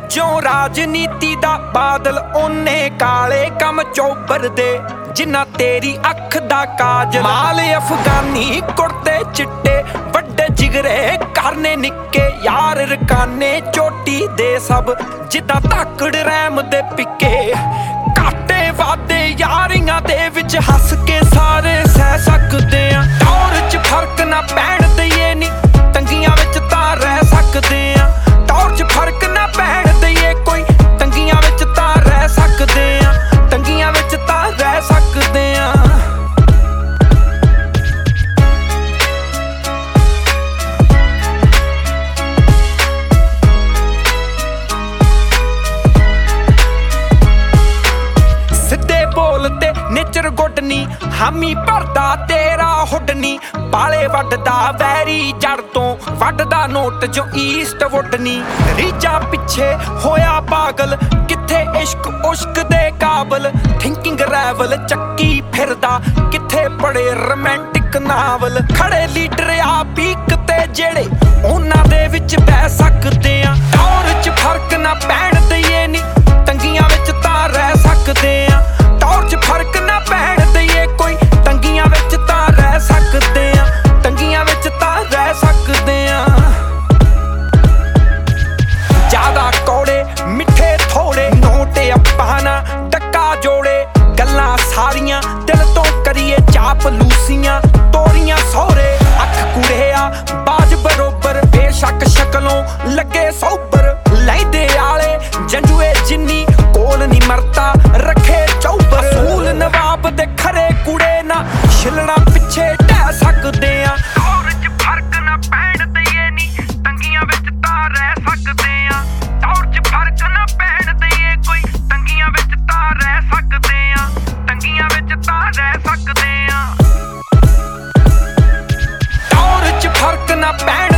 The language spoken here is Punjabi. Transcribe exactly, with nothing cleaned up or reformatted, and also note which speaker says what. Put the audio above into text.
Speaker 1: ਜਿਉਂ ਰਾਜਨੀਤੀ ਦਾ ਬਾਦਲ ਉਹਨੇ ਕਾਲੇ ਕੰਮ ਚੋਬਰ ਦੇ ਜਿੰਨਾ ਤੇਰੀ ਅੱਖ ਦਾ ਕਾਜਲ। ਮਾਲ ਅਫਗਾਨੀ ਕੁੜਤੇ ਚਿੱਟੇ ਵੱਡੇ ਜਿਗਰੇ ਕਰਨੇ ਨਿੱਕੇ ਯਾਰ ਰਕਾਨੇ ਚੋਟੀ ਦੇ ਸਭ ਜਿੱਦਾਂ ਧਾਕੜ ਰੈਮ ਦੇ ਪਿੱਕੇ। ਘਾਟੇ ਵਾਦੇ ਯਾਰੀਆਂ ਦੇ ਵਿੱਚ ਹੱਸ ਕੇ ਸਾਰੇ ਸਹਿ ਸਕਦੇ ਆ। ਟੌਰ ਚ ਫਰਕ ਨਾ ਪੈਣ ਦਈਏ ਨੀ ਤੰਗੀਆਂ ਵਿੱਚ ਤਾਂ ਰਹਿ ਸਕਦੇ ਆ। ਟੌਰ ਚ ਫਰਕ ਨਾ ਪੈਣ ਦਈਏ ਕੋਈ ਤੰਗੀਆਂ ਵਿੱਚ ਤਾਂ ਰਹਿ ਸਕਦੇ ਆ। ਤੰਗੀਆਂ ਵਿੱਚ ਤਾਂ ਰਹਿ ਸਕਦੇ ਆ। ਸਿੱਧੇ ਬੋਲ ਤੇ ਨੇਚਰ ਗੁੱਡ ਨੀ ਹਾਮੀ ਭਰਦਾ ਤੇਰਾ ਹੁੱਡ ਨੀ। ਬਾਲੇ ਵੱਢਦਾ ਵੈਰੀ ਜੜ ਤੋਂ ਵੱਢਦਾ ਨੋਟ ਜੋ ਈਸਟ ਵੁੱਡ ਨੀ। ਰੀਜਾਂ ਪਿੱਛੇ ਹੋਇਆ ਪਾਗਲ ਕਿੱਥੇ ਇਸ਼ਕ ਉਸ਼ਕ ਦੇ ਕਾਬਲ। ਥਿੰਕਿੰਗ ਰੈਵਲ ਚੱਕੀ ਫਿਰਦਾ ਕਿੱਥੇ ਪੜੇ ਰੋਮਾਂਟਿਕ ਨਾਵਲ। ਖੜੇ ਲੀਡਰ ਆ ਪੀਕ ਤੇ ਜਿਹੜੇ ਉਹਨਾਂ ਦੇ ਵਿੱਚ ਬਹਿ ਸਕਦੇ ਆ। ਟੌਰ ਚ ਫਰਕ ਨਾ ਪੈਣ ਦਈਏ ਨੀ ਤੰਗੀਆਂ ਵਿੱਚ ਤਾਂ ਰਹਿ ਸਕਦੇ ਆ। ਟੌਰ ਚ ਫਰਕ ਨਾ ਪੈਣ ਦਈਏ ਕੋਈ ਤੰਗੀਆਂ ਵਿੱਚ ਤਾਂ ਰਹਿ ਸਕਦੇ ਆ। ਤੰਗੀਆਂ ਵਿੱਚ ਤਾਂ ਰਹਿ ਸਕਦੇ ਆ। ਜ਼ਿਆਦਾ ਕੌੜੇ ਮਿੱਠੇ ਥੋੜੇ ਨੋਟ ਆਪਾਂ ਨਾ ਟੱਕਾ ਜੋੜੇ। ਗੱਲਾਂ ਸਾਰੀਆਂ ਦਿਲ ਤੋਂ ਕਰੀਏ ਚਾਪਲੂਸੀਆਂ ਤੋਰੀਆਂ ਸਹੁਰੇ। ਅੱਖ ਕੁੜਿਆ ਬਾਜ ਬਰੋਬਰ ਬੇਸ਼ੱਕ ਸ਼ਕਲੋਂ ਲੱਗੇ ਸੋਬਰ। ਲੈਂਦੇ ਆਲੇ ਜੰਜੂਏ ਜਿੰਨੀ ਕੋਲ ਨੀ ਮਰਤਾ ਰੱਖੇ ਚੌਬਰ। ਅਸੂਲ ਨਵਾਬ ਦੇ ਖਰੇ ਕੁੜੇ ਨਾ ਛਿਲਣਾ ਪਿੱਛੇ ਢਹਿ ਸਕਦੇ ਆ। ਟੌਰ ਚ ਫਰਕ ਨਾ ਪੈਣ ਦਈਏ ਨੀ ਤੰਗੀਆਂ ਵਿੱਚ ਤਾਂ ਰਹਿ ਸਕਦੇ ਆ। ਟੌਰ ਚ ਫਰਕ ਨਾ ਪੈਣ ਦਈਏ ਕੋਈ ਤੰਗੀਆਂ ਵਿੱਚ ਤਾਂ ਰਹਿ ਸਕਦੇ ਆ। ਤੰਗੀਆਂ ਵਿੱਚ ਤਾਂ ਰਹਿ ਸਕਦੇ ਆ। ਟੌਰ ਚ ਫਰਕ ਨਾ ਪੈਣ